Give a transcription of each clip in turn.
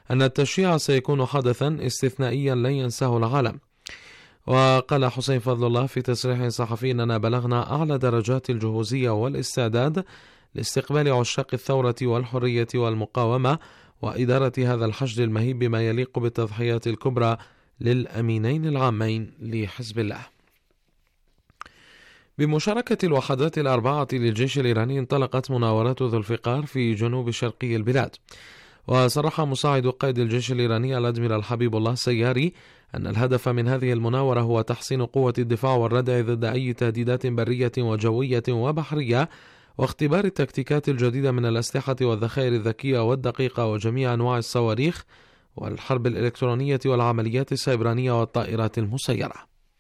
أن التشييع سيكون حدثا استثنائيا لن ينساه العالم. وقال حسين فضل الله في تصريح صحفي أننا بلغنا أعلى درجات الجهوزية والاستعداد لاستقبال عشاق الثورة والحرية والمقاومة وإدارة هذا الحشد المهيب بما يليق بالتضحيات الكبرى للأمينين العامين لحزب الله. بمشاركة الوحدات الأربعة للجيش الإيراني انطلقت مناورات ذو الفقار في جنوب شرقي البلاد. وصرح مساعد قائد الجيش الإيراني الأدميرال حبيب الله السياري أن الهدف من هذه المناورة هو تحسين قوة الدفاع والردع ضد أي تهديدات برية وجوية وبحرية، واختبار التكتيكات الجديدة من الأسلحة والذخائر الذكية والدقيقة وجميع أنواع الصواريخ والحرب الإلكترونية والعمليات السيبرانية والطائرات المسيرة.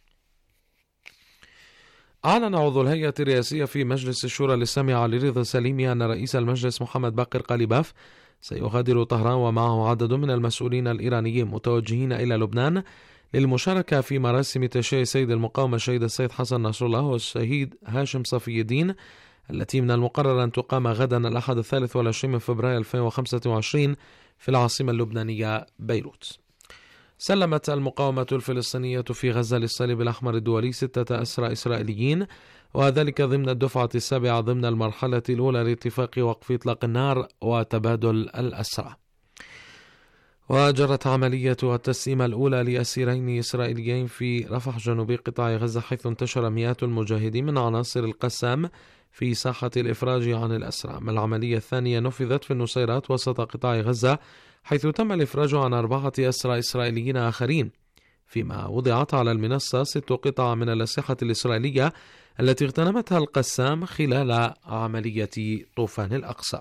أعلن عضو الهيئة الرئاسية في مجلس الشورى للسامي علي رضا سليمي أن رئيس المجلس محمد باقر قاليباف سيغادر طهران ومعه عدد من المسؤولين الإيرانيين متوجهين إلى لبنان للمشاركة في مراسم تشييع سيد المقاومة الشهيد السيد حسن نصر الله والشهيد هاشم صفي الدين، التي من المقرر أن تقام غدا الأحد 23 فبراير 2025 في العاصمة اللبنانية بيروت. سلمت المقاومة الفلسطينية في غزة للصليب الأحمر الدولي 6 أسرى إسرائيليين، وذلك ضمن الدفعة السابعة ضمن المرحلة الأولى لاتفاق وقف إطلاق النار وتبادل الأسرى. وجرت عملية التسليم الأولى لأسيرين إسرائيليين في رفح جنوبي قطاع غزة، حيث انتشر مئات المجاهدين من عناصر القسام في ساحة الإفراج عن الأسرى. العملية الثانية نفذت في النصيرات وسط قطاع غزة، حيث تم الإفراج عن 4 أسرى إسرائيليين آخرين، فيما وضعت على المنصة 6 قطع من الأسلحة الإسرائيلية التي اغتنمتها القسام خلال عملية طوفان الأقصى.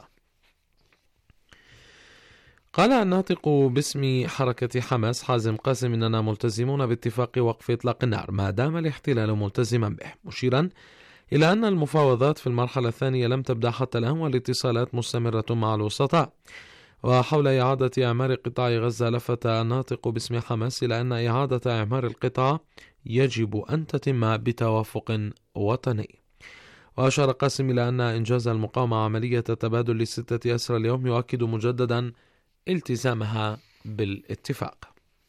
قال الناطق باسم حركة حماس حازم قاسم إننا ملتزمون باتفاق وقف إطلاق النار ما دام الاحتلال ملتزما به، مشيرا إلى أن المفاوضات في المرحلة الثانية لم تبدأ حتى الآن والاتصالات مستمرة مع الوسطاء. وحول إعادة إعمار قطاع غزة لفت الناطق باسم حماس إلى أن إعادة إعمار القطاع يجب أن تتم بتوافق وطني. وأشار قاسم إلى أن إنجاز المقاومة عملية تبادل ل6 أسرى اليوم يؤكد مجددا التزامها بالاتفاق.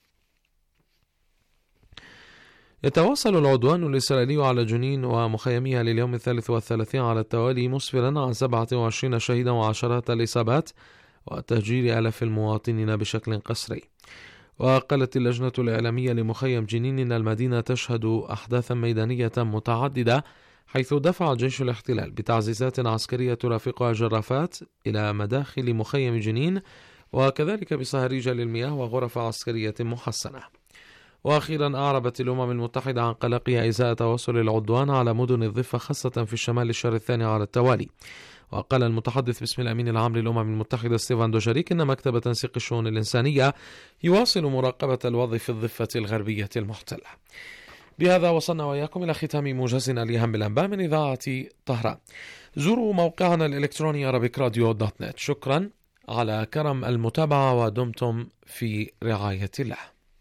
يتواصل العدوان الإسرائيلي على جنين ومخيميها لليوم 33 على التوالي، مسفرا عن 27 شهيدا وعشرات الإصابات وتهجير آلاف المواطنين بشكل قسري. وقالت اللجنة الإعلامية لمخيم جنين إن المدينة تشهد أحداثا ميدانية متعددة، حيث دفع جيش الاحتلال بتعزيزات عسكرية ترافقها جرافات إلى مداخل مخيم جنين، وكذلك بصهاريج للمياه وغرف عسكرية محسنة. وأخيرا أعربت الأمم المتحدة عن قلقها إزاء توصل العدوان على مدن الضفة خاصة في الشمال الشهر الثاني على التوالي. وقال المتحدث باسم الأمين العام للأمم المتحدة ستيفان دوجاريك إن مكتب تنسيق الشؤون الإنسانية يواصل مراقبة الوضع في الضفة الغربية المحتلة. بهذا وصلنا وإياكم إلى ختام موجزنا لأهم الأنباء من إذاعة طهران. زوروا موقعنا الإلكتروني arabikradio.net. شكرا على كرم المتابعة ودمتم في رعاية الله.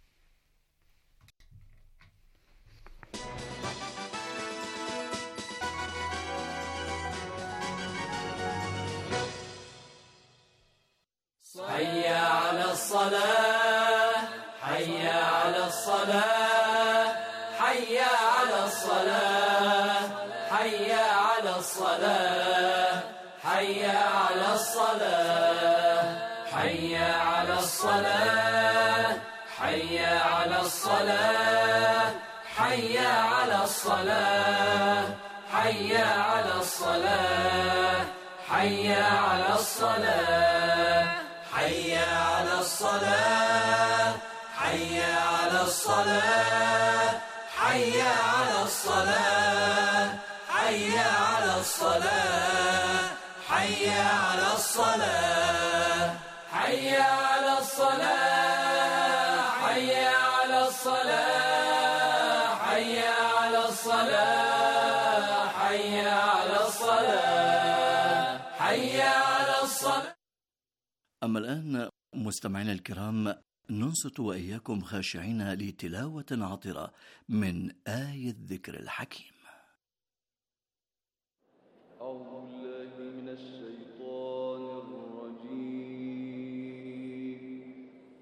حي على الصلاة، حي على الصلاة، حي على الصلاة، حي على الصلاة، حي على الصلاة، حي على الصلاة، حي على الصلاة، حي على الصلاة، حي على الصلاة، حي على الصلاة، حي على الصلاة، حي على الصلاة، حي على الصلاة، حي على الصلاة، حي على الصلاة، حي على الصلاة، حي على الصلاة، حي على الصلاة، حي على الصلاة، حي على الصلاة. أما الآن مستمعينا الكرام، ننصت وإياكم خاشعين لتلاوة عطرة من آية الذكر الحكيم. أعوذ بالله من الشيطان الرجيم.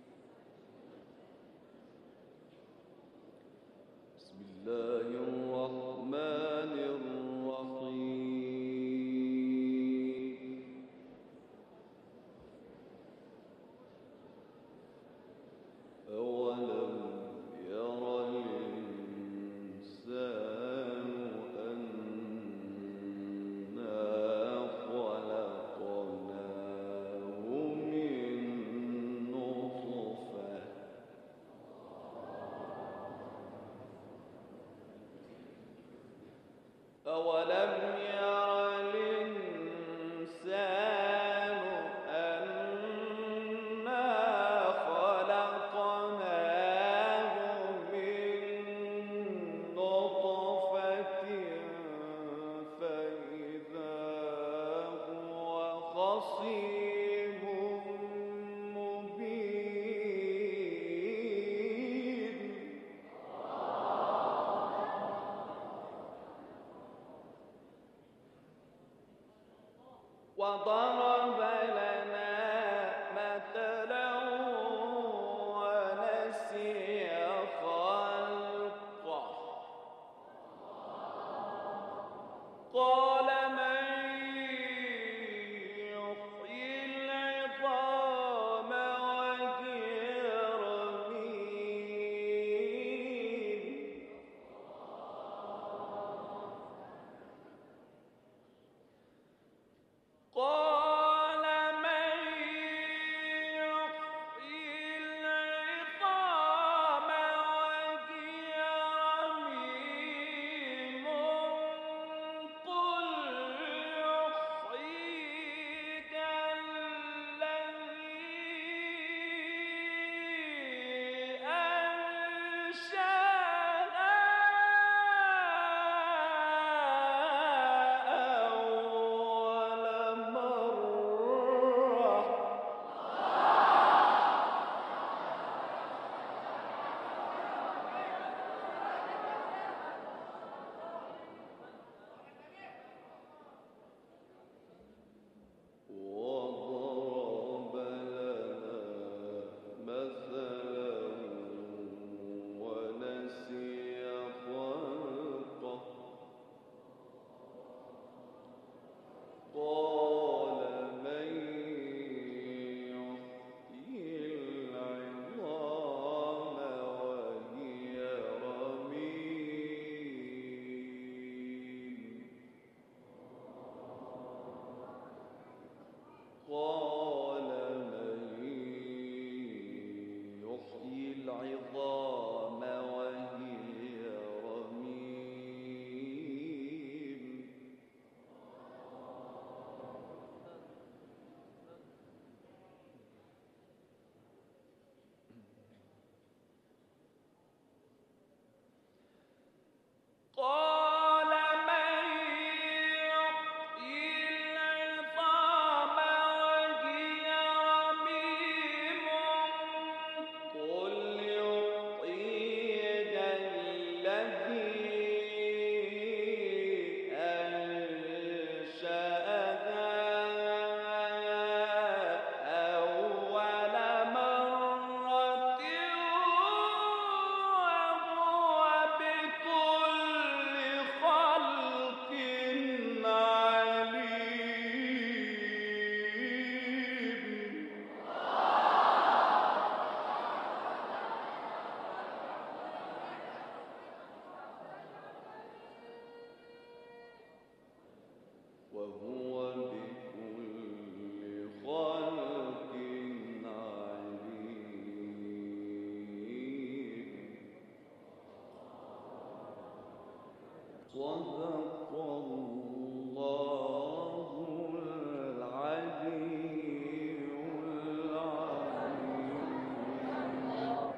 صدق الله العلي العظيم.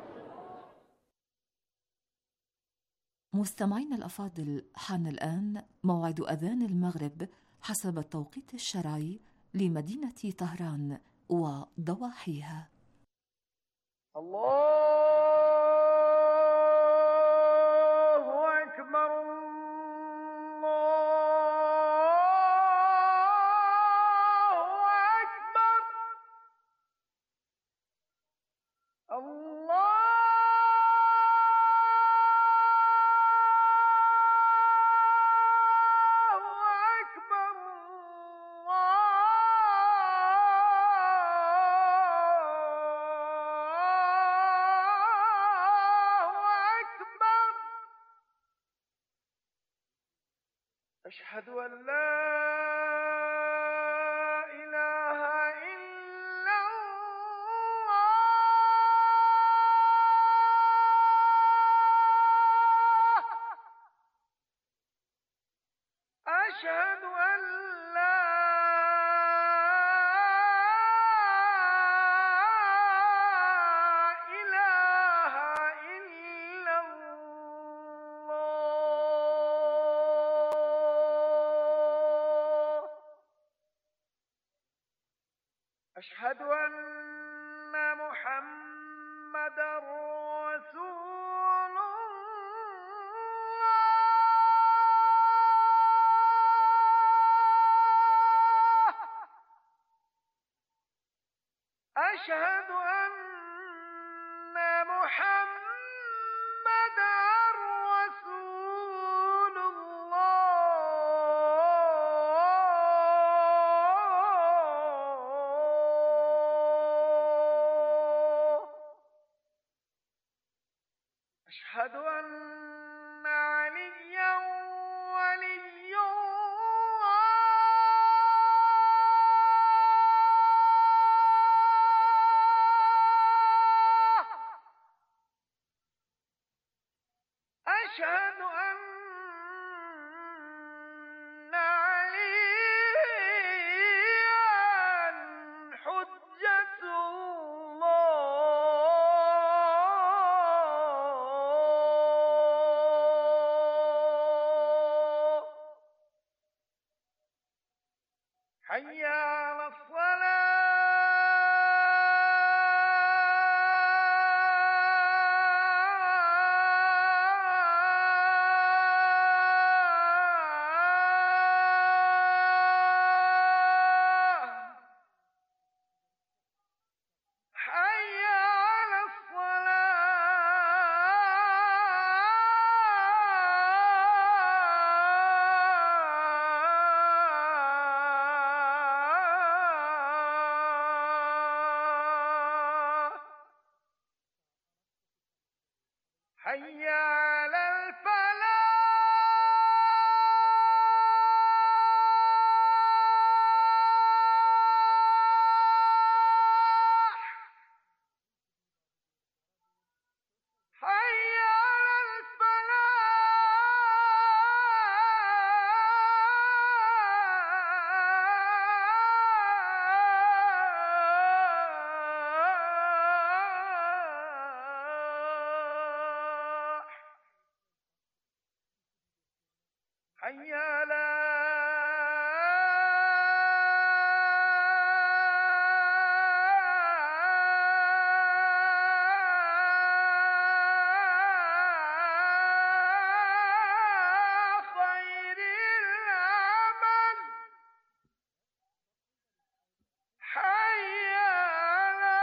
مستمعينا الأفاضل، حان الآن موعد أذان المغرب حسب التوقيت الشرعي لمدينة طهران وضواحيها. الله أكبر الله أكبر الله أشهد أن لا إله إلا الله. أشهد أن لا إله إلا الله. أشهد أن محمدًا رسول الله. أشهد أن محمدًا رسول الله. أشهد أن عليا ولي الله. أشهد أن عليا حجة الله. حي على الصلاة. حي على الصلاة. حي على الفلاح. حي على الفلاح. حي على خير العمل. حي على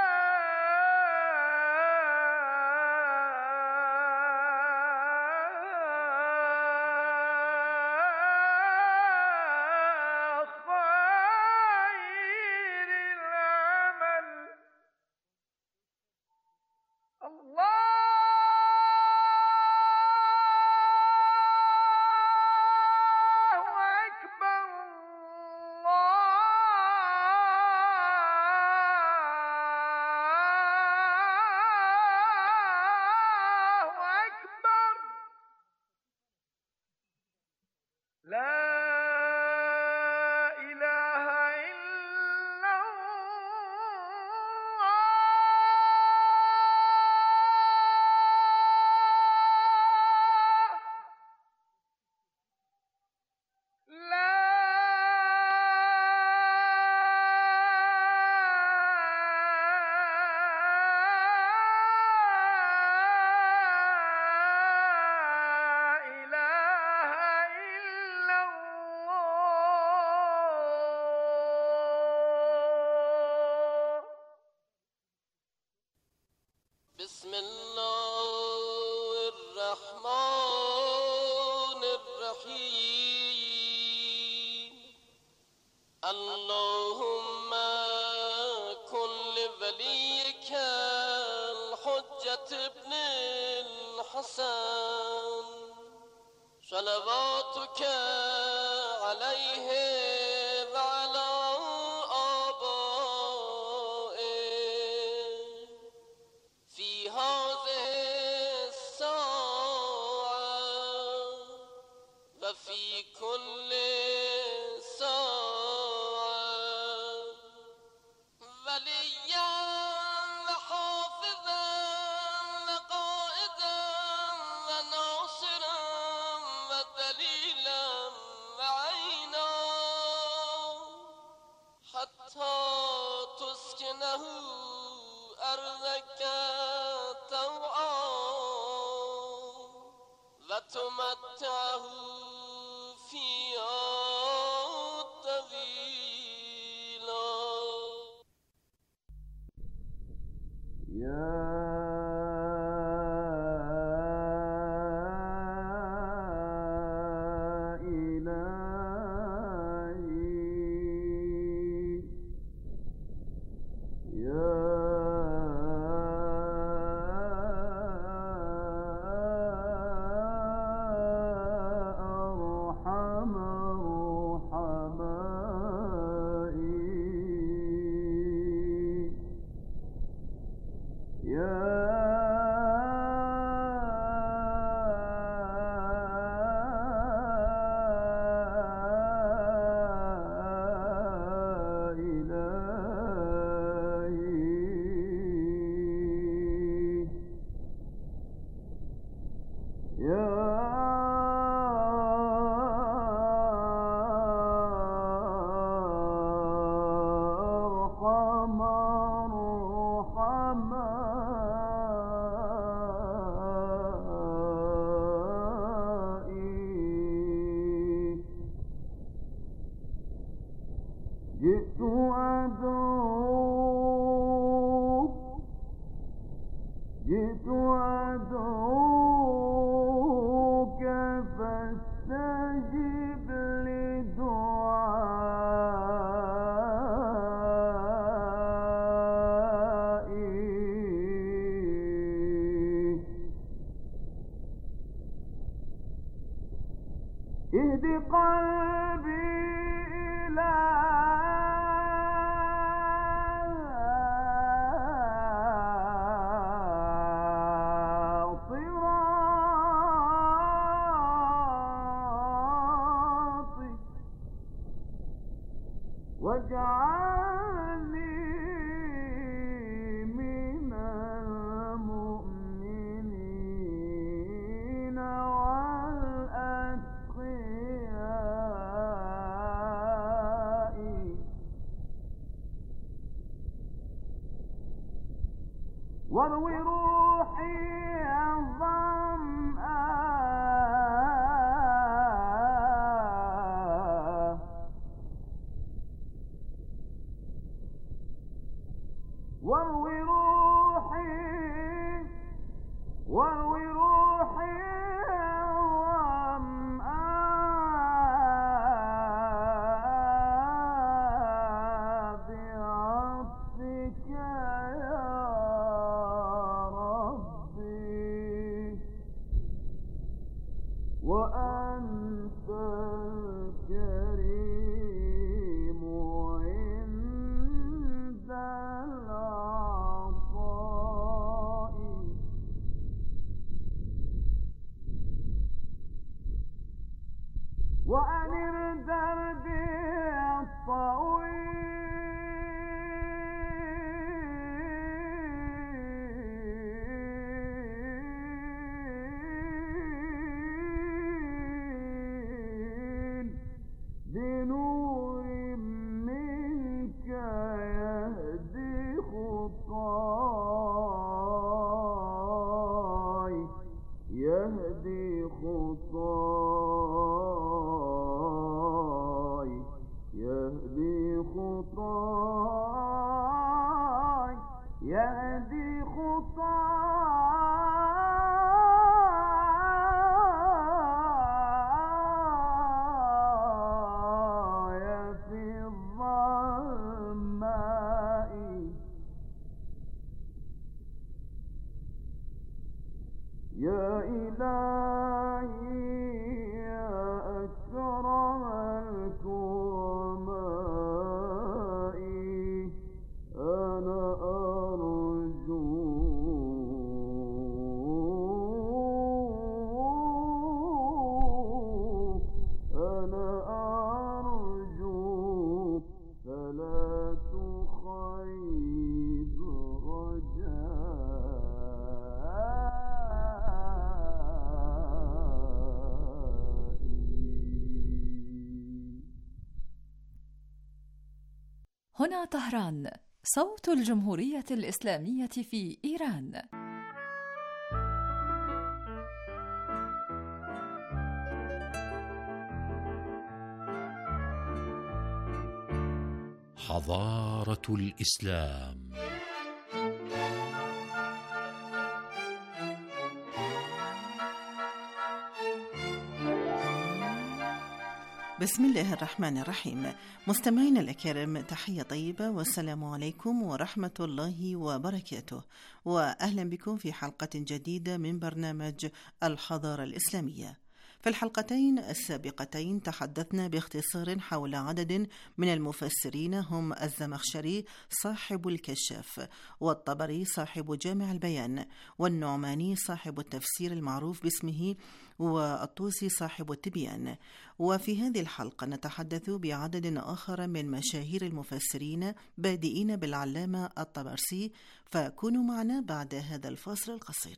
خير العمل. الله أكبر الله أكبر. بسم الله الرحمن الرحيم. اللهم كن لوليك الحجة ابن الحسن صلواتك عليه وعلى آبائه في هذه الساعة وفي كل ساعة وليا وحافظا وقائدا وناصرا ودليلا وعينا حتى تسكنه أرضك طوعا وتمتعه فيها طويلا. جئت أدعوك فاستجب لدعائي اهد قلبي إلى واجعلني من المؤمنين والأتقياء واروي روحي الظمآن واروي روحي الظمآن بعطفك يا ربي وأنت الكريم عند العطاء وأنر دربي الطويل بنور منك يهدي خطاي يهدي خطاي يهدي خطاي يهدي خطاي يا إلهي يا أكرم الكرماء أنا أرجو فلا تخيب رجائي. هنا طهران، صوت الجمهورية الإسلامية في إيران. حضارة الإسلام. بسم الله الرحمن الرحيم. مستمعينا الأكارم، تحية طيبة والسلام عليكم ورحمة الله وبركاته، وأهلا بكم في حلقة جديدة من برنامج الحضارة الإسلامية. في الحلقتين السابقتين تحدثنا باختصار حول عدد من المفسرين، هم الزمخشري صاحب الكشاف، والطبري صاحب جامع البيان، والنعماني صاحب التفسير المعروف باسمه، والطوسي صاحب التبيان. وفي هذه الحلقة نتحدث بعدد آخر من مشاهير المفسرين، بادئين بالعلامة الطبرسي، فكونوا معنا بعد هذا الفاصل القصير.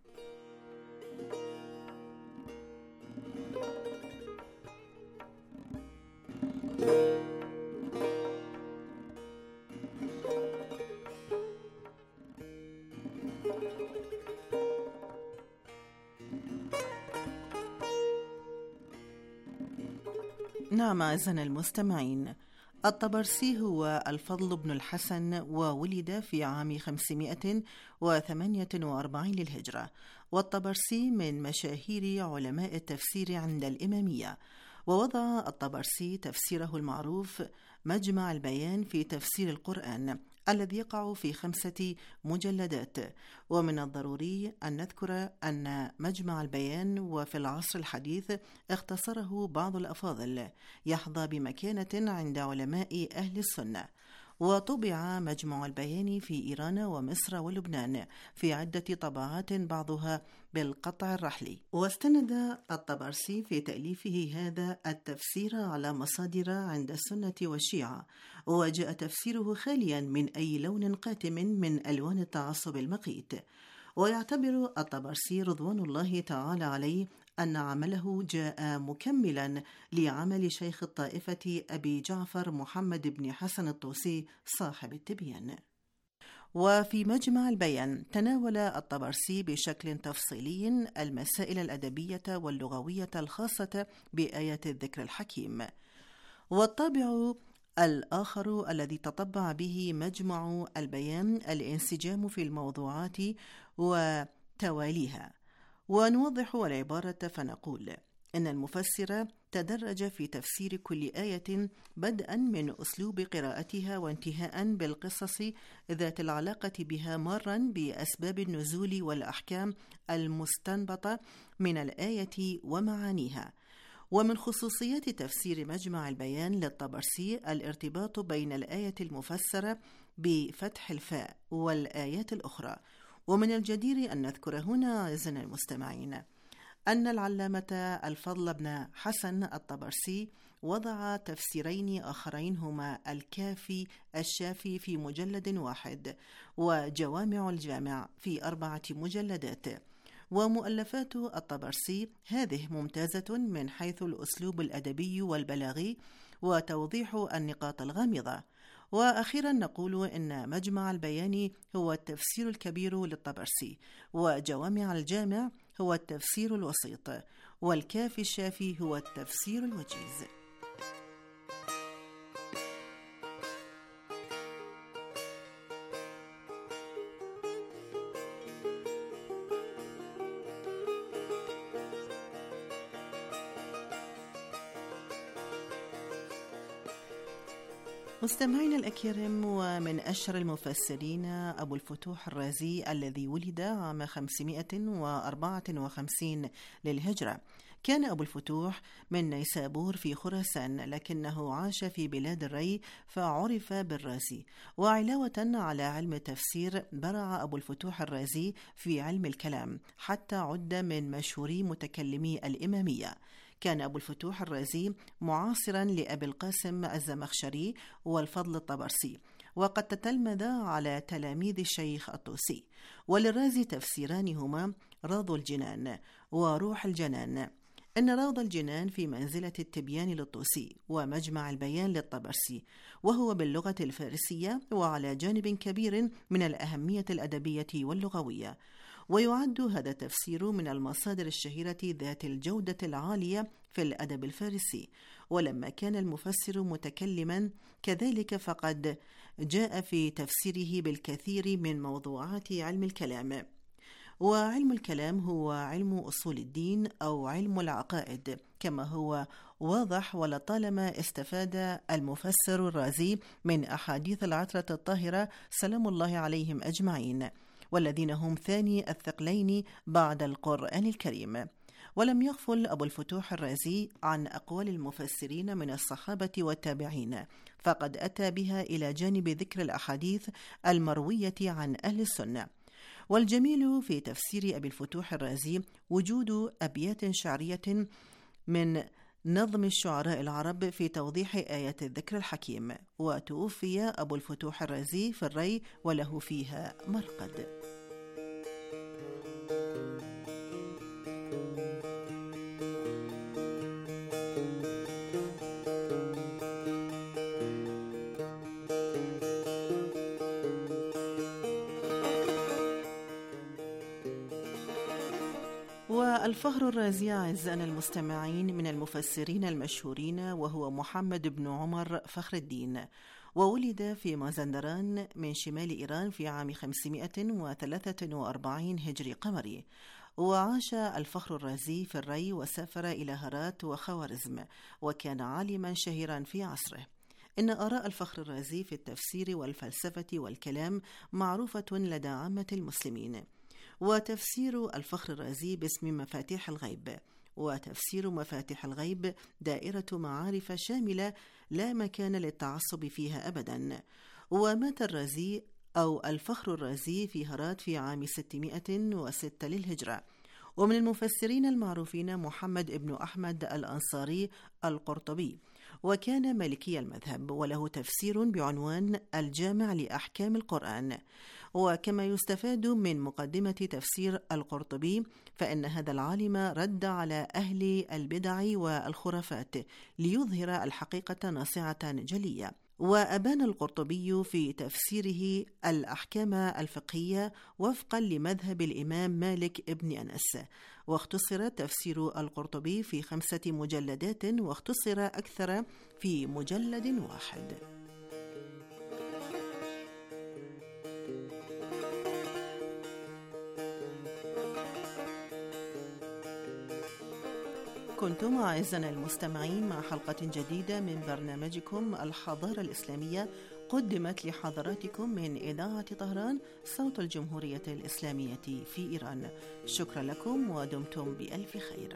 نعم أعزائنا المستمعين، الطبرسي هو الفضل بن الحسن، وولد في عام 548 للهجرة، والطبرسي من مشاهير علماء التفسير عند الإمامية. ووضع الطبرسي تفسيره المعروف مجمع البيان في تفسير القرآن الذي يقع في 5 مجلدات. ومن الضروري أن نذكر أن مجمع البيان وفي العصر الحديث اختصره بعض الأفاضل، يحظى بمكانة عند علماء أهل السنة. وطبع مجمع البيان في إيران ومصر ولبنان في عدة طبعات، بعضها بالقطع الرحلي. واستند الطبرسي في تأليفه هذا التفسير على مصادر عند السنة والشيعة، وجاء تفسيره خاليا من أي لون قاتم من ألوان التعصب المقيت. ويعتبر الطبرسي رضوان الله تعالى عليه أن عمله جاء مكملا لعمل شيخ الطائفة أبي جعفر محمد بن حسن الطوسي صاحب التبيان. وفي مجمع البيان تناول الطبرسي بشكل تفصيلي المسائل الأدبية واللغوية الخاصة بآيات الذكر الحكيم. والطابع الآخر الذي تطبع به مجمع البيان الانسجام في الموضوعات وتواليها. ونوضح العبارة فنقول إن المفسر تدرج في تفسير كل آية بدءا من أسلوب قراءتها وانتهاء بالقصص ذات العلاقة بها، مارا بأسباب النزول والأحكام المستنبطة من الآية ومعانيها. ومن خصوصيات تفسير مجمع البيان للطبرسي الارتباط بين الآية المفسرة بفتح الفاء والآيات الأخرى. ومن الجدير أن نذكر هنا أعزائنا المستمعين أن العلامة الفضل بن حسن الطبرسي وضع تفسيرين آخرين، هما الكافي الشافي في مجلد واحد، وجوامع الجامع في 4 مجلدات. ومؤلفات الطبرسي هذه ممتازة من حيث الأسلوب الأدبي والبلاغي وتوضيح النقاط الغامضة. وأخيرا نقول إن مجمع البيان هو التفسير الكبير للطبرسي، وجوامع الجامع هو التفسير الوسيط، والكافي الشافي هو التفسير الوجيز. مستمعينا الأكارم، ومن أشهر المفسرين أبو الفتوح الرازي الذي ولد عام 554 للهجرة. كان أبو الفتوح من نيسابور في خراسان، لكنه عاش في بلاد الري فعرف بالرازي. وعلاوة على علم التفسير برع أبو الفتوح الرازي في علم الكلام حتى عد من مشهوري متكلمي الإمامية. كان أبو الفتوح الرازي معاصرا لأبي القاسم الزمخشري والفضل الطبرسي، وقد تتلمذ على تلاميذ الشيخ الطوسي. وللرازي تفسيران هما روض الجنان وروح الجنان. إن روض الجنان في منزلة التبيان للطوسي، ومجمع البيان للطبرسي، وهو باللغة الفارسية وعلى جانب كبير من الأهمية الأدبية واللغوية. ويعد هذا التفسير من المصادر الشهيرة ذات الجودة العالية في الأدب الفارسي. ولما كان المفسر متكلما كذلك، فقد جاء في تفسيره بالكثير من موضوعات علم الكلام. وعلم الكلام هو علم أصول الدين أو علم العقائد، كما هو واضح ولطالما استفاد المفسر الرازي من أحاديث العترة الطاهرة سلام الله عليهم أجمعين، والذين هم ثاني الثقلين بعد القرآن الكريم. ولم يغفل أبو الفتوح الرازي عن أقوال المفسرين من الصحابة والتابعين، فقد أتى بها إلى جانب ذكر الأحاديث المروية عن أهل السنة. والجميل في تفسير أبي الفتوح الرازي وجود أبيات شعرية من نظم الشعراء العرب في توضيح آيات الذكر الحكيم. وتوفي أبو الفتوح الرازي في الري وله فيها مرقد. والفخر الرازي أعزائنا المستمعين من المفسرين المشهورين، وهو محمد بن عمر فخر الدين، وولد في مازندران من شمال إيران في عام 543 هجري قمري. وعاش الفخر الرازي في الري وسافر إلى هرات وخوارزم، وكان عالما شهيرا في عصره. إن آراء الفخر الرازي في التفسير والفلسفة والكلام معروفة لدى عامة المسلمين. وتفسير الفخر الرازي باسم مفاتيح الغيب. وتفسير مفاتيح الغيب دائرة معارف شاملة لا مكان للتعصب فيها أبدا. ومات الرازي أو الفخر الرازي في هرات في عام 606 للهجرة. ومن المفسرين المعروفين محمد بن أحمد الأنصاري القرطبي، وكان مالكي المذهب، وله تفسير بعنوان الجامع لأحكام القرآن. وكما يستفاد من مقدمة تفسير القرطبي، فإن هذا العالم رد على أهل البدع والخرافات ليظهر الحقيقة ناصعة جلية. وأبان القرطبي في تفسيره الأحكام الفقهية وفقا لمذهب الإمام مالك ابن أنس. واختصر تفسير القرطبي في 5 مجلدات، واختصر أكثر في مجلد واحد. كنتم أعزائنا المستمعين مع حلقة جديدة من برنامجكم الحضارة الإسلامية، قدمت لحضراتكم من إذاعة طهران صوت الجمهورية الإسلامية في إيران. شكرا لكم ودمتم بألف خير.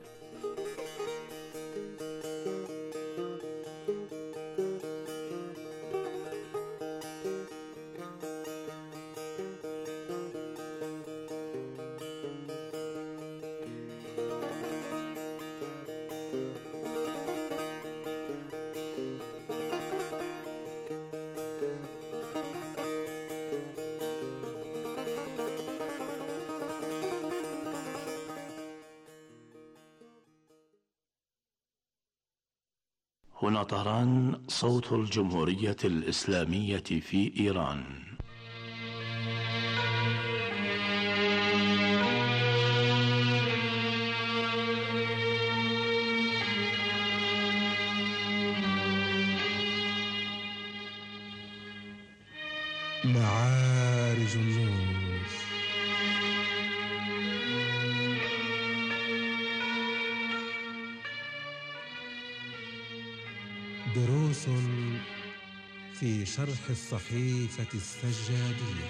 هنا طهران صوت الجمهورية الإسلامية في إيران. معارج النور. دروس في شرح الصحيفة السجادية.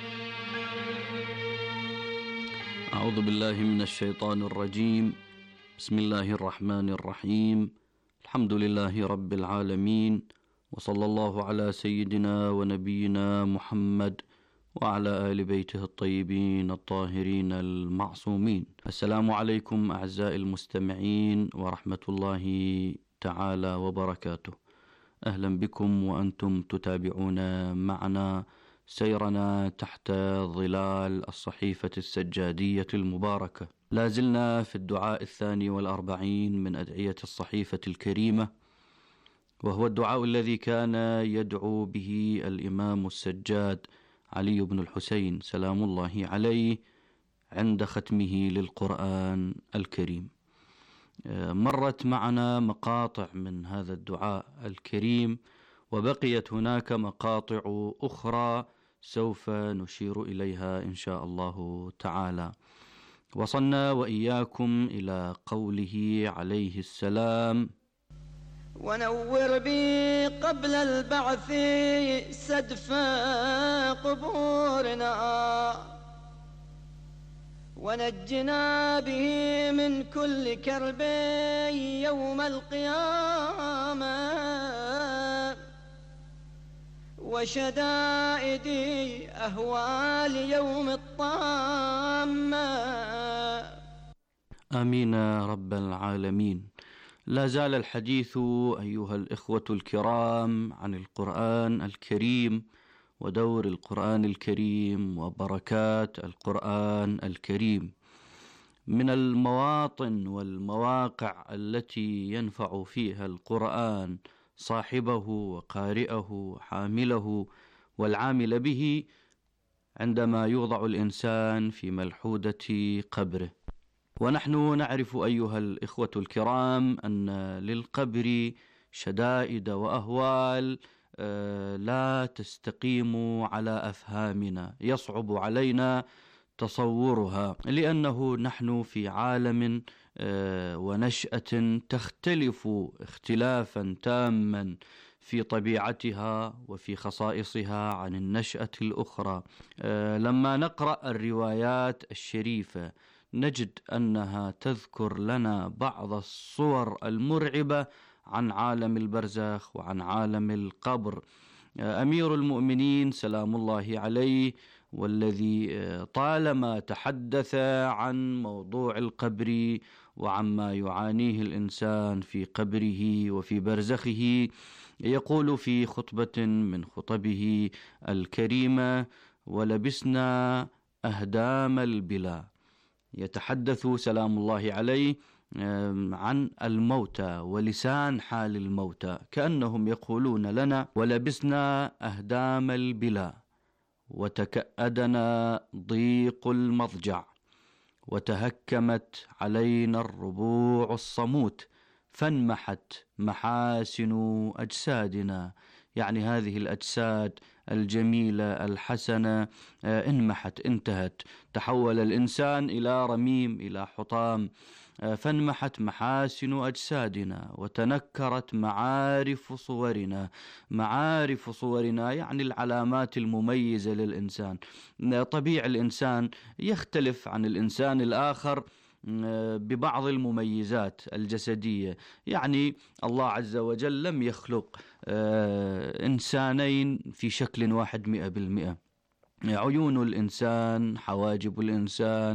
أعوذ بالله من الشيطان الرجيم. بسم الله الرحمن الرحيم. الحمد لله رب العالمين، وصلى الله على سيدنا ونبينا محمد وعلى آل بيته الطيبين الطاهرين المعصومين. السلام عليكم أعزائي المستمعين ورحمة الله تعالى وبركاته. أهلا بكم وأنتم تتابعون معنا سيرنا تحت ظلال الصحيفة السجادية المباركة. لا زلنا في الدعاء 42 من أدعية الصحيفة الكريمة، وهو الدعاء الذي كان يدعو به الإمام السجاد علي بن الحسين سلام الله عليه عند ختمه للقرآن الكريم. مرت معنا مقاطع من هذا الدعاء الكريم، وبقيت هناك مقاطع أخرى سوف نشير إليها إن شاء الله تعالى. وصلنا وإياكم إلى قوله عليه السلام: ونور بي قبل البعث سدف قبورنا، ونجنا به من كل كرب يوم القيامة، وشدائد أهوال يوم الطامة. آمين رب العالمين. لا زال الحديث أيها الإخوة الكرام عن القرآن الكريم ودور القرآن الكريم وبركات القرآن الكريم. من المواطن والمواقع التي ينفع فيها القرآن صاحبه وقارئه حامله والعامل به عندما يوضع الإنسان في ملحودة قبره. ونحن نعرف أيها الإخوة الكرام أن للقبر شدائد وأهوال لا تستقيم على أفهامنا، يصعب علينا تصورها، لأنه نحن في عالم ونشأة تختلف اختلافا تاما في طبيعتها وفي خصائصها عن النشأة الأخرى. لما نقرأ الروايات الشريفة نجد أنها تذكر لنا بعض الصور المرعبة عن عالم البرزخ وعن عالم القبر. أمير المؤمنين سلام الله عليه، والذي طالما تحدث عن موضوع القبر وعما يعانيه الإنسان في قبره وفي برزخه، يقول في خطبة من خطبه الكريمة: ولبسنا أهدام البلا. يتحدث سلام الله عليه عن الموتى ولسان حال الموتى، كأنهم يقولون لنا: ولبسنا أهدام البلا، وتكأدنا ضيق المضجع، وتهكمت علينا الربوع الصموت، فانمحت محاسن أجسادنا. يعني هذه الأجساد الجميلة الحسنة انمحت، انتهت، تحول الإنسان إلى رميم، إلى حطام. فانمحت محاسن أجسادنا، وتنكرت معارف صورنا. معارف صورنا يعني العلامات المميزة للإنسان. طبيعي الإنسان يختلف عن الإنسان الآخر ببعض المميزات الجسدية. يعني الله عز وجل لم يخلق إنسانين في شكل واحد 100%. عيون الإنسان، حواجب الإنسان،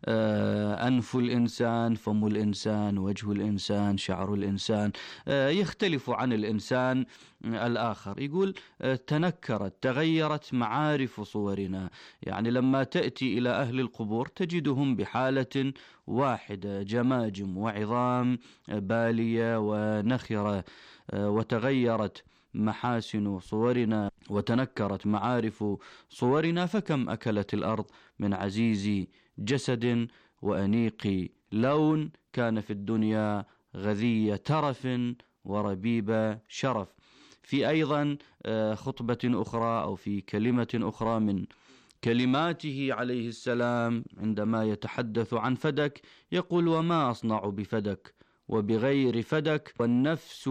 أنف الإنسان، فم الإنسان، وجه الإنسان، شعر الإنسان يختلف عن الإنسان الآخر. يقول تنكرت، تغيرت معارف صورنا. يعني لما تأتي إلى أهل القبور تجدهم بحالة واحدة، جماجم وعظام بالية ونخرة. وتغيرت محاسن صورنا وتنكرت معارف صورنا، فكم أكلت الأرض من عزيز جسد وأنيق لون، كان في الدنيا غذي ترف وربيب شرف. في أيضا خطبة أخرى أو في كلمة أخرى من كلماته عليه السلام عندما يتحدث عن فدك يقول: وما أصنع بفدك وبغير فدك، والنفس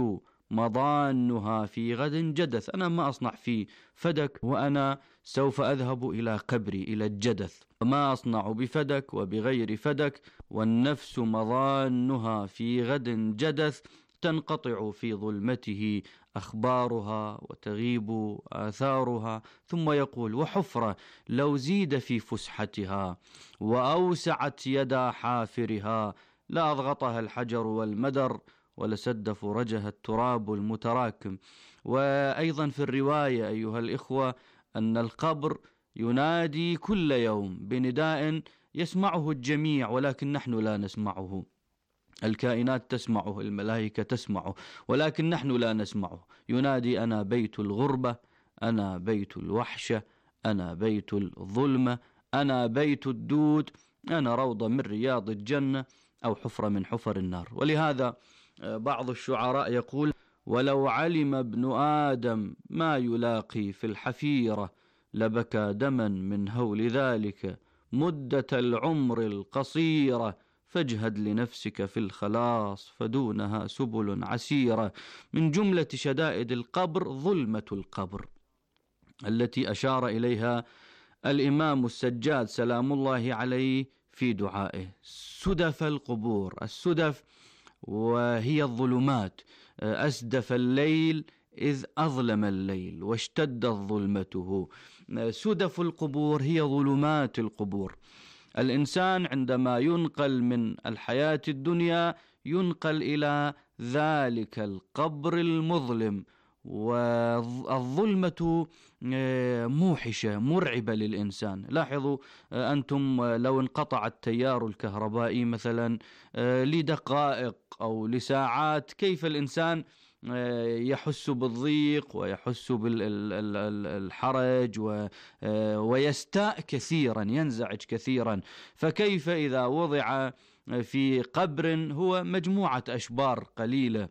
مضانها في غد جدث. أنا ما أصنع في فدك وأنا سوف أذهب إلى قبري، إلى الجدث. ما أصنع بفدك وبغير فدك، والنفس مضانها في غد جدث، تنقطع في ظلمته أخبارها وتغيب آثارها. ثم يقول: وحفرة لو زيد في فسحتها وأوسعت يدا حافرها، لا أضغطها الحجر والمدر ولسد فرجها التراب المتراكم. وأيضا في الرواية أيها الإخوة أن القبر ينادي كل يوم بنداء يسمعه الجميع ولكن نحن لا نسمعه. الكائنات تسمعه، الملائكة تسمعه، ولكن نحن لا نسمعه. ينادي: أنا بيت الغربة، أنا بيت الوحشة، أنا بيت الظلمة، أنا بيت الدود، أنا روضة من رياض الجنة أو حفرة من حفر النار. ولهذا بعض الشعراء يقول: ولو علم ابن آدم ما يلاقي في الحفيرة لبكى دما من هول ذلك مدة العمر القصيرة، فاجهد لنفسك في الخلاص فدونها سبل عسيرة. من جملة شدائد القبر ظلمة القبر التي أشار إليها الإمام السجاد سلام الله عليه في دعائه: سدف القبور. السدف وهي الظلمات، أسدف الليل إذ أظلم الليل واشتدت ظلمته. سدف القبور هي ظلمات القبور. الإنسان عندما ينقل من الحياة الدنيا ينقل إلى ذلك القبر المظلم، والظلمة موحشة مرعبة للإنسان. لاحظوا أنتم لو انقطع التيار الكهربائي مثلا لدقائق أو لساعات، كيف الإنسان يحس بالضيق ويحس بالحرج ويستاء كثيرا، ينزعج كثيرا. فكيف إذا وضع في قبر هو مجموعة أشبار قليلة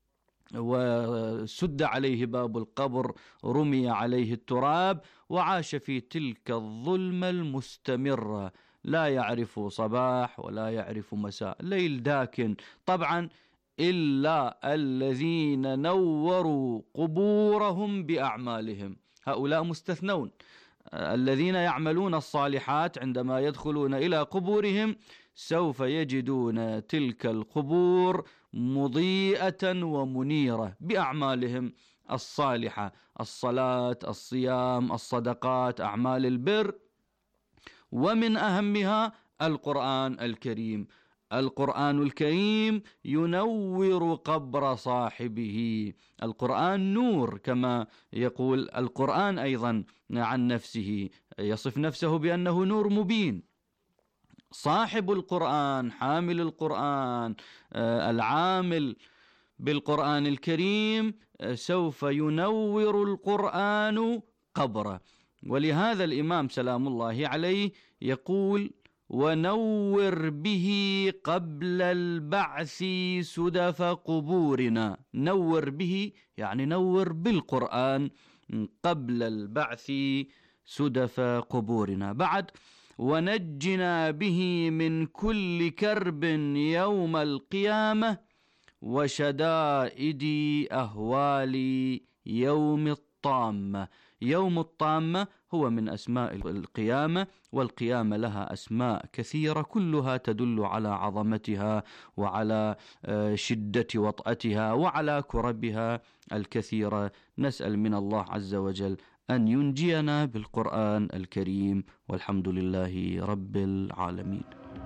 وسد عليه باب القبر، رمي عليه التراب، وعاش في تلك الظلمة المستمرة، لا يعرف صباح ولا يعرف مساء، ليل داكن. طبعا إلا الذين نوروا قبورهم بأعمالهم، هؤلاء مستثنون. الذين يعملون الصالحات عندما يدخلون إلى قبورهم سوف يجدون تلك القبور مضيئة ومنيرة بأعمالهم الصالحة، الصلاة، الصيام، الصدقات، أعمال البر، ومن أهمها القرآن الكريم. القرآن الكريم ينور قبر صاحبه. القرآن نور، كما يقول القرآن أيضا عن نفسه، يصف نفسه بأنه نور مبين. صاحب القرآن، حامل القرآن، العامل بالقرآن الكريم سوف ينور القرآن قبره. ولهذا الإمام سلام الله عليه يقول: ونور به قبل البعث سدف قبورنا. نور به يعني نور بالقرآن قبل البعث سدف قبورنا. بعد: ونجنا به من كل كرب يوم القيامة وشدائد أهوال يوم الطامة. يوم الطامة هو من أسماء القيامة، والقيامة لها أسماء كثيرة كلها تدل على عظمتها وعلى شدة وطأتها وعلى كربها الكثيرة. نسأل من الله عز وجل أن ينجينا بالقرآن الكريم، والحمد لله رب العالمين.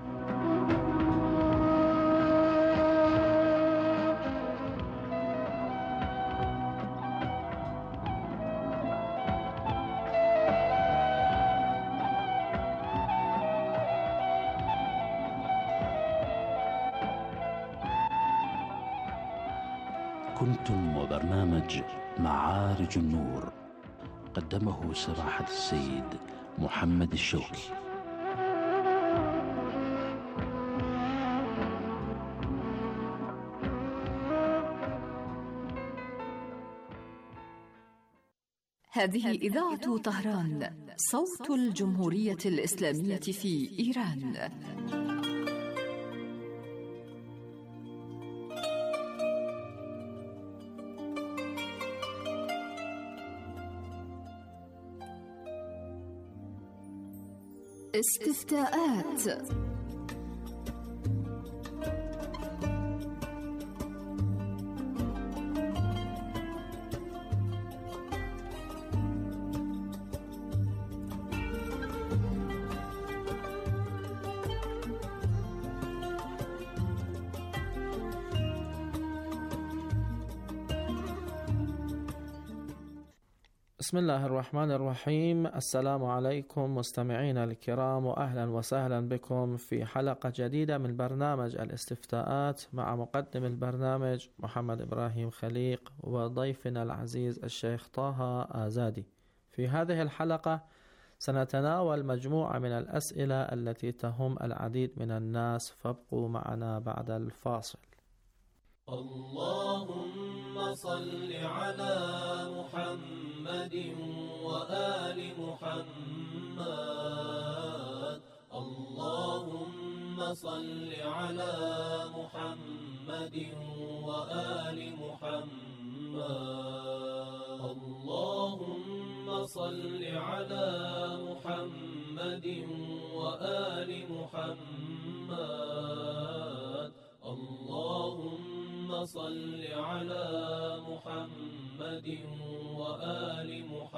كنتم وبرنامج معارج النور، قدمه سماحة السيد محمد الشوكي. هذه إذاعة طهران، صوت الجمهورية الإسلامية في إيران. استفتاءات. بسم الله الرحمن الرحيم. السلام عليكم مستمعينا الكرام، وأهلا وسهلا بكم في حلقة جديدة من برنامج الاستفتاءات مع مقدم البرنامج محمد إبراهيم خليق وضيفنا العزيز الشيخ طه آزادي. في هذه الحلقة سنتناول مجموعة من الأسئلة التي تهم العديد من الناس، فابقوا معنا بعد الفاصل. اللهم صل على محمد وآل محمد. اللهم صل على محمد وآل محمد. اللهم صل على محمد وآل محمد. اللهم صل على محمد وآل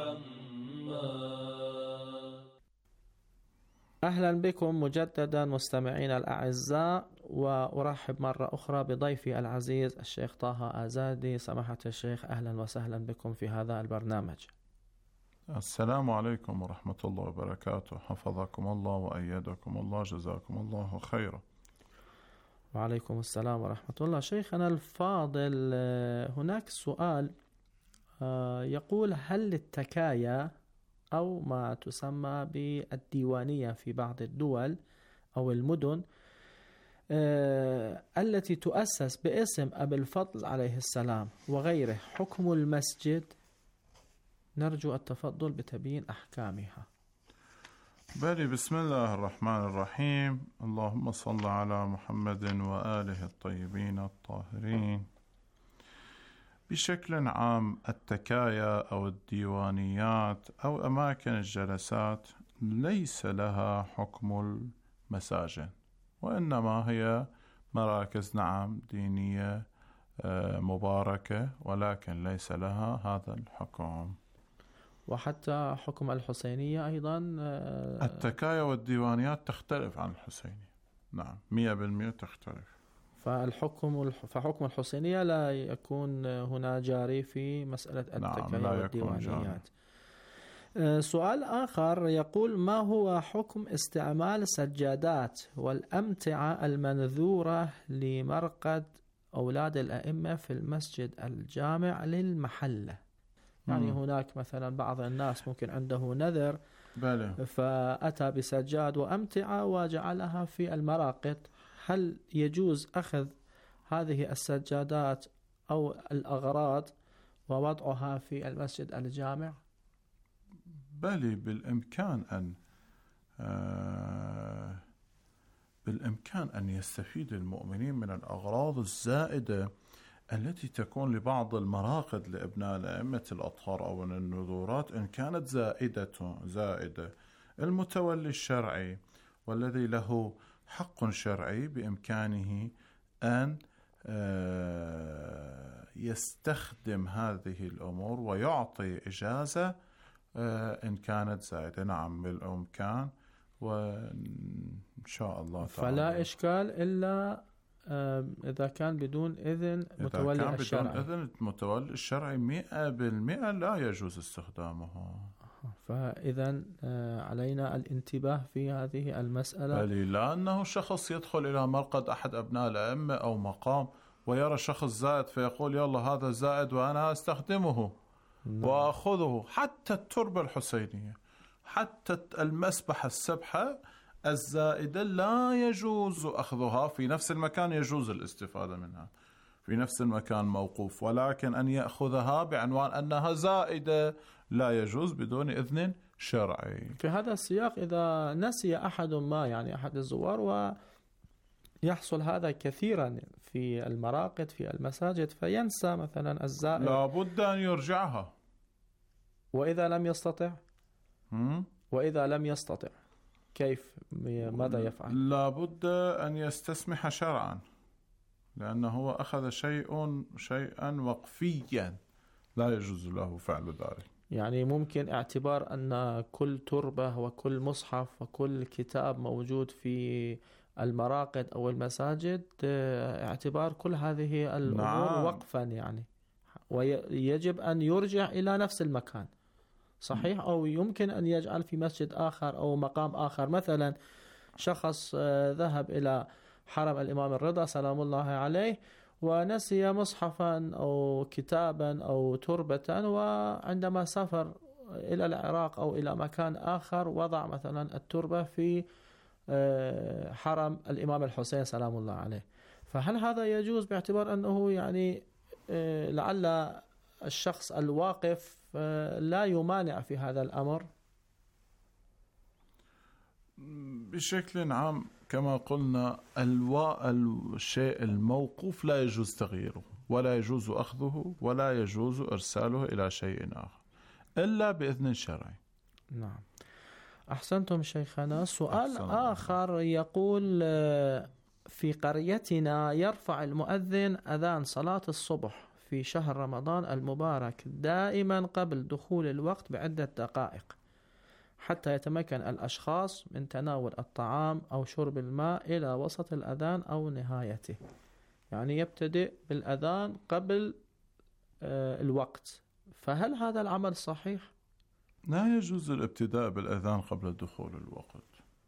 محمد. أهلا بكم مجددا مستمعين الأعزاء، وأرحب مرة أخرى بضيفي العزيز الشيخ طه آزادي. سماحة الشيخ، أهلا وسهلا بكم في هذا البرنامج. السلام عليكم ورحمة الله وبركاته، حفظكم الله وأيدكم الله، جزاكم الله خيرا. وعليكم السلام ورحمة الله. شيخنا الفاضل، هناك سؤال يقول: هل التكايا أو ما تسمى بالديوانية في بعض الدول أو المدن التي تؤسس باسم أبي الفضل عليه السلام وغيره حكم المسجد؟ نرجو التفضل بتبيين أحكامها. بلي، بسم الله الرحمن الرحيم. اللهم صل على محمد وآله الطيبين الطاهرين. بشكل عام التكايا أو الديوانيات أو أماكن الجلسات ليس لها حكم المساجد، وإنما هي مراكز دينية مباركة، ولكن ليس لها هذا الحكم. وحتى حكم الحسينية أيضا التكايا والديوانيات تختلف عن الحسينية، نعم 100% تختلف. فحكم الحسينية لا يكون هنا جاري في مسألة التكايا والديوانيات. سؤال آخر يقول: ما هو حكم استعمال السجادات والأمتعة المنذورة لمرقد أولاد الأئمة في المسجد الجامع للمحلة؟ يعني هناك مثلا بعض الناس ممكن عنده نذر فأتى بسجاد وأمتعة وجعلها في المراقد، هل يجوز أخذ هذه السجادات أو الأغراض ووضعها في المسجد الجامع؟ بلي، بالإمكان أن يستفيد المؤمنين من الأغراض الزائدة التي تكون لبعض المراقد لأبناء الأئمة الأطهار أو من النذورات إن كانت زائدة. المتولي الشرعي والذي له حق شرعي بإمكانه أن يستخدم هذه الأمور ويعطي إجازة إن كانت زائدة. نعم بالإمكان، وإن شاء الله تعالى فلا إشكال إلا إذا كان بدون إذن متولي الشرعي. بدون إذن المتولي الشرعي 100% لا يجوز استخدامه. فإذا علينا الانتباه في هذه المسألة، لأنه شخص يدخل إلى مرقد أحد أبناء الأئمة أو مقام ويرى شخص زائد فيقول يلا هذا زائد وأنا أستخدمه وأخذه. حتى التربة الحسينية، حتى المسبحة السبحة الزائدة لا يجوز أخذها في نفس المكان، يجوز الاستفادة منها في نفس المكان موقوف، ولكن أن يأخذها بعنوان أنها زائدة لا يجوز بدون إذن شرعي. في هذا السياق إذا نسي أحد ما، يعني أحد الزوار، ويحصل هذا كثيرا في المراقد في المساجد، فينسى مثلا الزائد، لابد أن يرجعها. وإذا لم يستطع؟ وإذا لم يستطع كيف ماذا يفعل؟ لابد أن يستسمح شرعا، لأنه هو أخذ شيئا وقفيا لا يجوز له فعل ذلك. يعني ممكن اعتبار أن كل تربة وكل مصحف وكل كتاب موجود في المراقد أو المساجد اعتبار كل هذه الأمور وقفا يعني، ويجب أن يرجع إلى نفس المكان، صحيح؟ أو يمكن أن يجعل في مسجد آخر أو مقام آخر. مثلا شخص ذهب إلى حرم الإمام الرضا سلام الله عليه ونسي مصحفا أو كتابا أو تربة، وعندما سافر إلى العراق أو إلى مكان آخر وضع مثلا التربة في حرم الإمام الحسين سلام الله عليه، فهل هذا يجوز باعتبار أنه يعني لعل الشخص الواقف لا يمانع في هذا الأمر؟ بشكل عام كما قلنا الشيء الموقوف لا يجوز تغييره ولا يجوز أخذه ولا يجوز إرساله إلى شيء آخر إلا بإذن شرعي. نعم، أحسنتم شيخنا. سؤال آخر يقول في قريتنا يرفع المؤذن أذان صلاة الصبح في شهر رمضان المبارك دائما قبل دخول الوقت بعدة دقائق حتى يتمكن الأشخاص من تناول الطعام أو شرب الماء إلى وسط الأذان أو نهايته، يعني يبتدئ بالأذان قبل الوقت، فهل هذا العمل صحيح؟ لا يجوز الابتداء بالأذان قبل دخول الوقت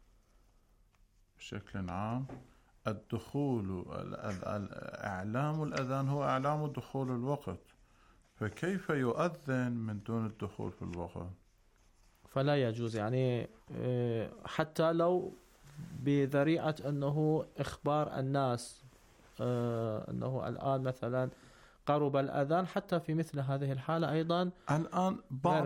بشكل عام. الدخول إعلام الأذان هو إعلام دخول الوقت، فكيف يؤذن من دون الدخول في الوقت؟ فلا يجوز يعني حتى لو بذريعة أنه إخبار الناس أنه الآن مثلا قرب الأذان، حتى في مثل هذه الحالة أيضا الآن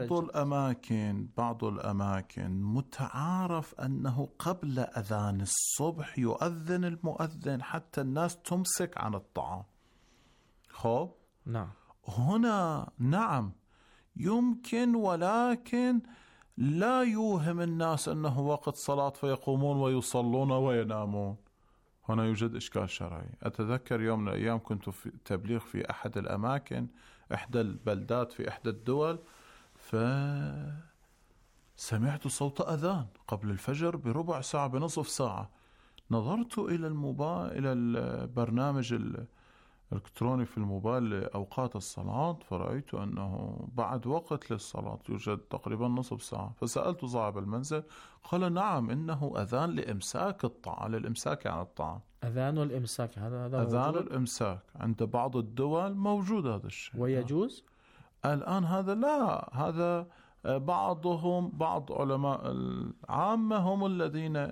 بعض الأماكن متعارف أنه قبل أذان الصبح يؤذن المؤذن حتى الناس تمسك عن الطعام. خب نعم، هنا نعم يمكن، ولكن لا يوهم الناس أنه وقت صلاة فيقومون ويصلون وينامون. هنا يوجد إشكال شرعي. أتذكر يوم من الأيام كنت في تبليغ في أحد الأماكن، إحدى البلدات في إحدى الدول، فسمعت صوت أذان قبل الفجر بربع ساعة بنصف ساعة. نظرت إلى إلى البرنامج الإلكتروني في الموبايل لأوقات الصلاة، فرأيت أنه بعد وقت للصلاة يوجد تقريبا نصف ساعة. فسألت صاحب المنزل قال نعم إنه أذان لإمساك الطعام، للإمساك عن الطعام. أذان الإمساك هذا أذان الإمساك عند بعض الدول موجود هذا الشيء ويجوز الآن. هذا لا، هذا بعض علماء العامة هم الذين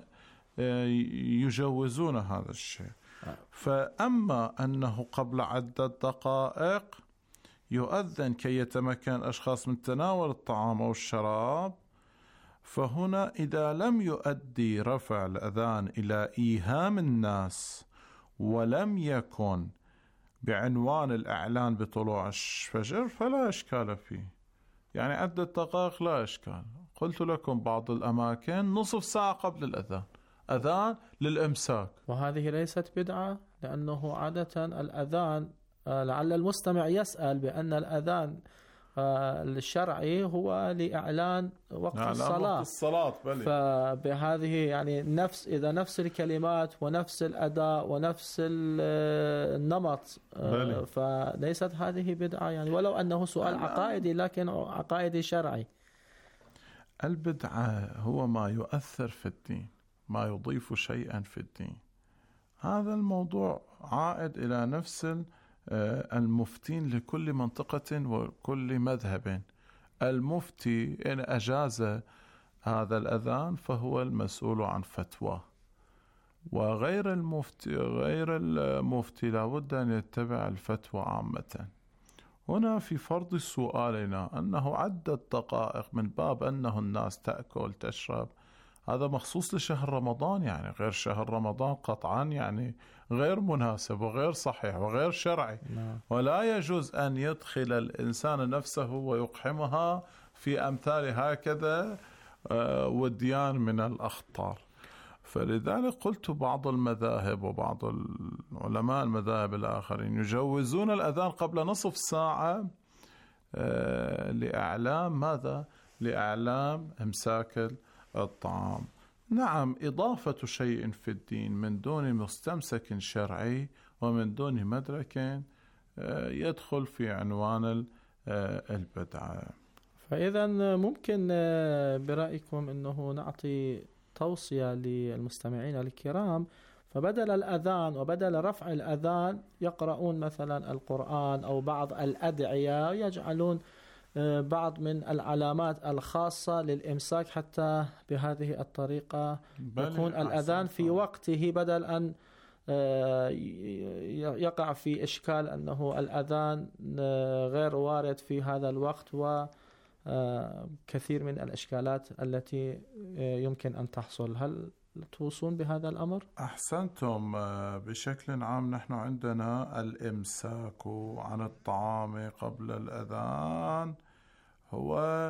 يجوزون هذا الشيء. فأما أنه قبل عدة دقائق يؤذن كي يتمكن الأشخاص من تناول الطعام أو الشراب، فهنا إذا لم يؤدي رفع الأذان إلى إيهام الناس ولم يكن بعنوان الإعلان بطلوع الفجر فلا إشكال فيه، يعني عدة دقائق لا إشكال. قلت لكم بعض الأماكن نصف ساعة قبل الأذان أذان للإمساك، وهذه ليست بدعة، لأنه عادة الأذان لعل المستمع يسأل بأن الأذان الشرعي هو لإعلان وقت الصلاة بلي. فبهذه يعني نفس الكلمات ونفس الأداء ونفس النمط بلي. فليست هذه بدعة يعني، ولو أنه سؤال عقائدي لكن عقائدي شرعي. البدعة هو ما يؤثر في الدين، ما يضيف شيئا في الدين. هذا الموضوع عائد إلى نفس المفتين لكل منطقة وكل مذهب. المفتي إن أجاز هذا الأذان فهو المسؤول عن فتوى، وغير المفتي لابد أن يتبع الفتوى عامة. هنا في فرض سؤالنا أنه عدة دقائق من باب أنه الناس تأكل تشرب، هذا مخصوص لشهر رمضان، يعني غير شهر رمضان قطعا يعني غير مناسب وغير صحيح وغير شرعي. ولا يجوز أن يدخل الإنسان نفسه ويقحمها في أمثال هكذا وديان من الأخطار. فلذلك قلت بعض المذاهب وبعض العلماء المذاهب الآخرين يجوزون الأذان قبل نصف ساعة لإعلام ماذا؟ لإعلام إمساك الطعام. نعم، إضافة شيء في الدين من دون مستمسك شرعي ومن دون مدرك يدخل في عنوان البدعة. فإذا ممكن برأيكم أنه نعطي توصية للمستمعين الكرام، فبدل الأذان وبدل رفع الأذان يقرؤون مثلا القرآن أو بعض الأدعية، يجعلون بعض من العلامات الخاصة للإمساك، حتى بهذه الطريقة يكون الأذان في وقته، بدل أن يقع في إشكال أنه الأذان غير وارد في هذا الوقت، وكثير من الإشكالات التي يمكن أن تحصل. هل توصون بهذا الأمر؟ أحسنتم. بشكل عام نحن عندنا الإمساك عن الطعام قبل الأذان هو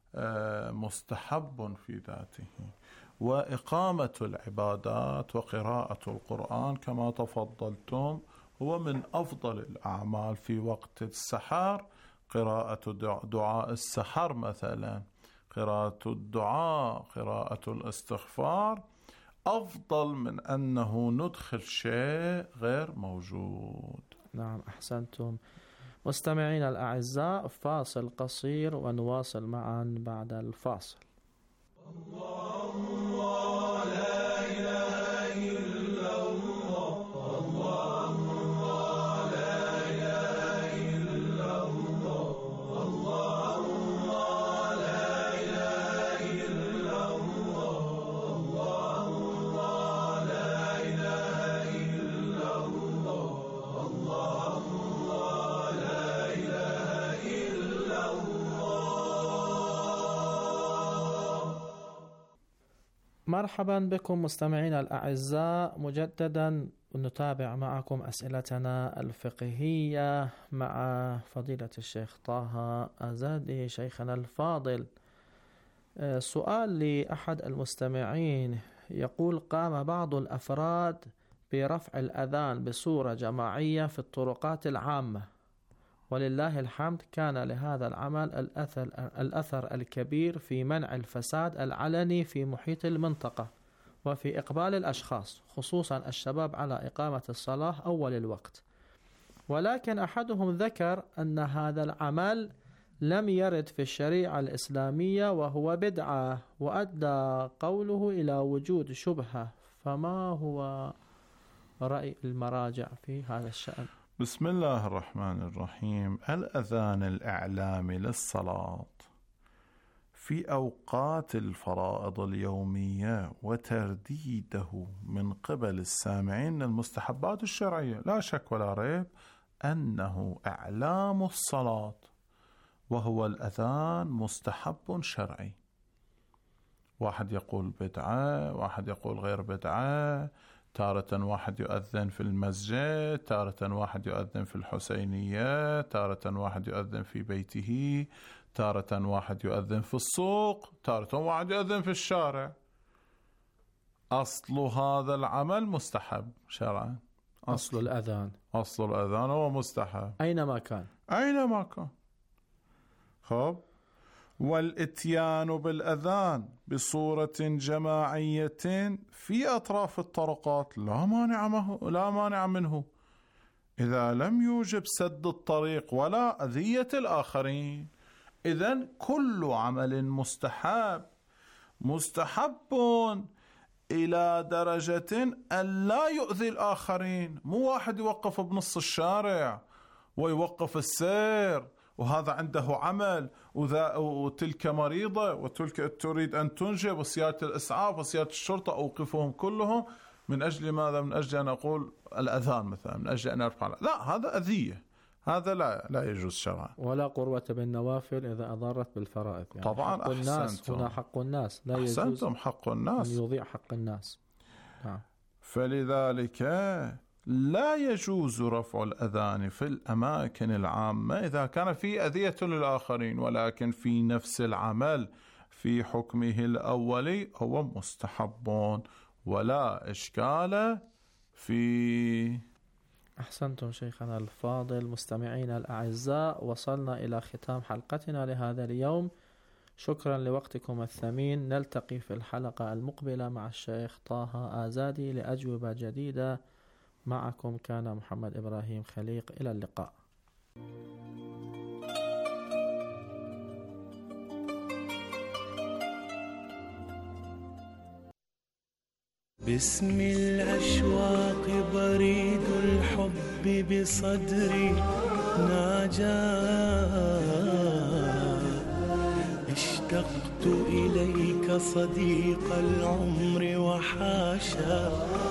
مستحب في ذاته، وإقامة العبادات وقراءة القرآن كما تفضلتم هو من أفضل الأعمال في وقت السحر. قراءة دعاء السحر مثلا، قراءة الدعاء، قراءة الاستغفار أفضل من أنه ندخل شيء غير موجود. نعم، أحسنتم. مستمعين الأعزاء، فاصل قصير ونواصل معا بعد الفاصل. الله لا إله إلا الله، الله لا إله إلا الله، الله لا إله إلا الله، الله لا إله إلا الله، الله لا إله إلا الله. مرحبا بكم مستمعين الأعزاء مجددا، نتابع معكم أسئلتنا الفقهية مع فضيلة الشيخ طه أزادي شيخنا الفاضل. سؤال لأحد المستمعين يقول: قام بعض الأفراد برفع الأذان بصورة جماعية في الطرقات العامة، ولله الحمد كان لهذا العمل الأثر الكبير في منع الفساد العلني في محيط المنطقة وفي إقبال الأشخاص خصوصا الشباب على إقامة الصلاة أول الوقت، ولكن أحدهم ذكر أن هذا العمل لم يرد في الشريعة الإسلامية وهو بدعة، وأدى قوله إلى وجود شبهة، فما هو رأي المراجع في هذا الشأن؟ بسم الله الرحمن الرحيم. الأذان الإعلامي للصلاة في أوقات الفرائض اليومية وترديده من قبل السامعين المستحبات الشرعية، لا شك ولا ريب أنه إعلام الصلاة وهو الأذان مستحب شرعي. واحد يقول بدعة، واحد يقول غير بدعة، تارة واحد يؤذن في المسجد، تارة واحد يؤذن في الحسينية، تارة واحد يؤذن في بيته، تارة واحد يؤذن في السوق، تارة واحد يؤذن في الشارع. أصل هذا العمل مستحب شرعا. أصل الأذان هو مستحب أينما كان. خب، والإتيان بالأذان بصورة جماعية في أطراف الطرقات لا مانع منه إذا لم يوجب سد الطريق ولا أذية الآخرين. إذن كل عمل مستحب إلى درجة أن لا يؤذي الآخرين. مو واحد يوقف بنص الشارع ويوقف السير وهذا عنده عمل وتلك مريضة وتلك تريد أن تنجب، وسيادة الإسعاف وسيادة الشرطة أوقفهم كلهم من أجل ماذا؟ من أجل أن أقول الأذان مثلا، من أجل أن أرفع. لا، هذا أذية، هذا لا يجوز شرعا. ولا قروة بالنوافل إذا أضرت بالفرائض. يعني طبعا حق الناس هنا حق الناس، لا يجوز حق الناس أن يضيع حق الناس. فلذلك لا يجوز رفع الأذان في الأماكن العامة إذا كان في أذية للآخرين، ولكن في نفس العمل في حكمه الأولي هو مستحب ولا إشكال فيه. أحسنتم شيخنا الفاضل. مستمعينا الأعزاء، وصلنا إلى ختام حلقتنا لهذا اليوم. شكرا لوقتكم الثمين. نلتقي في الحلقة المقبلة مع الشيخ طه آزادي لأجوبة جديدة. معكم كان محمد إبراهيم خليق. إلى اللقاء. باسم الأشواق بريد الحب بصدري ناجاه، اشتقت إليك صديق العمر وحاشا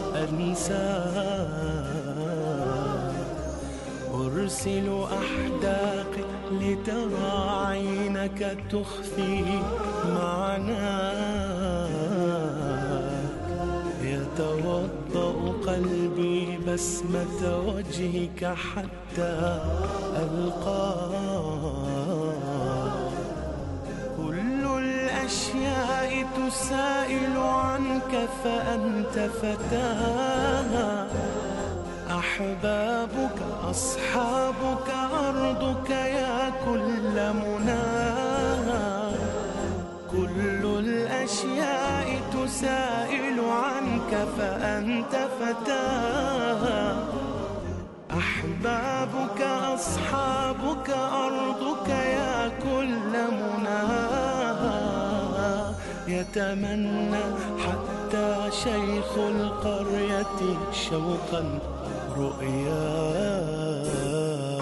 أنساه، أرسل أحداقي لترى عينك تخفي معناه، يتوضأ قلبي بسمة وجهك حتى ألقاه، كل الأشياء تسائل عنك فأنت فتاها، أحبابك أصحابك أرضك يا كل مناها، كل الأشياء تسائل عنك فأنت فتاها، أحبابك أصحابك أرضك يا كل مناها، يتمنى حتى شيخ القرية شوقا رؤيا.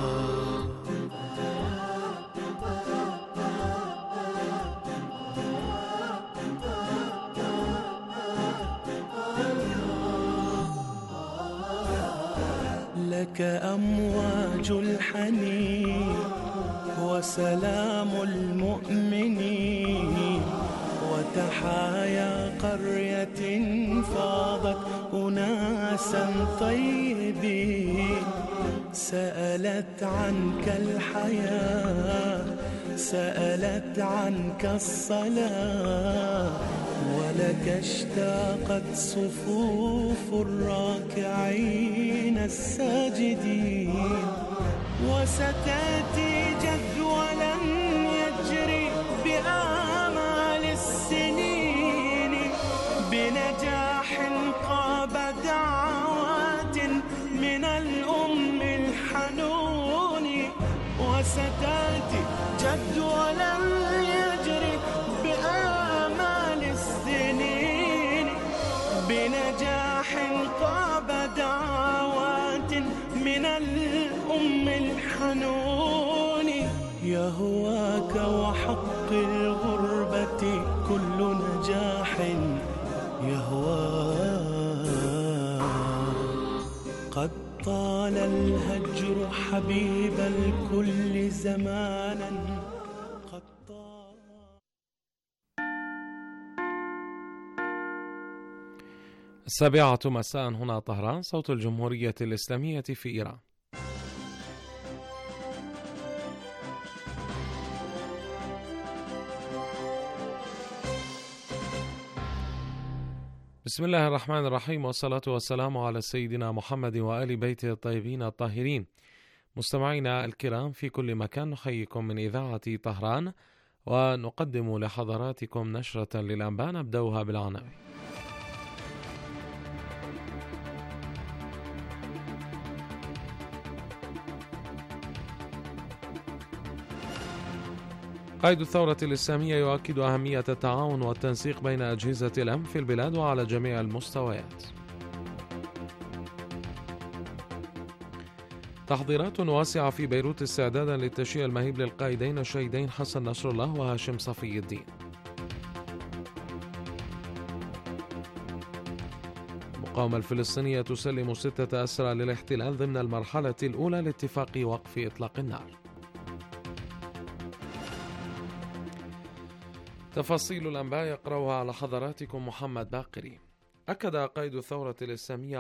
لك أمواج الحنين وسلام المؤمنين وتحايا قرية فاضت أناسا طيبين، سألت عنك الحياة سألت عنك الصلاة، ولك اشتاقت صفوف الراكعين الساجدين، وستأتي جدولا يجري بآمال السنين، بنجاح قاب دعوات من الأم الحنون، وستأتي جدولا يجري بآمال السنين، بنجاح قاب دعوات من الأم الحنون، يهواك وحق الغربة كل نجاح يهواه، قد طال الهجر حبيب الكل زمانا. 7 مساء هنا طهران، صوت الجمهورية الإسلامية في إيران. بسم الله الرحمن الرحيم، والصلاة والسلام على سيدنا محمد وآل بيته الطيبين الطاهرين. مستمعينا الكرام في كل مكان، نحييكم من إذاعة طهران ونقدم لحضراتكم نشرة للأنباء نبدأها بالعناوين. قائد الثورة الإسلامية يؤكد أهمية التعاون والتنسيق بين أجهزة الأمن في البلاد وعلى جميع المستويات. تحضيرات واسعة في بيروت استعدادا للتشييع المهيب للقائدين الشهيدين حسن نصر الله وهاشم صفي الدين. المقاومة الفلسطينية تسلم 6 أسرى للاحتلال ضمن المرحلة الأولى لاتفاق وقف إطلاق النار. تفاصيل الأنباء يقرأها على حضراتكم محمد باقري. أكد قائد الثورة الإسلامية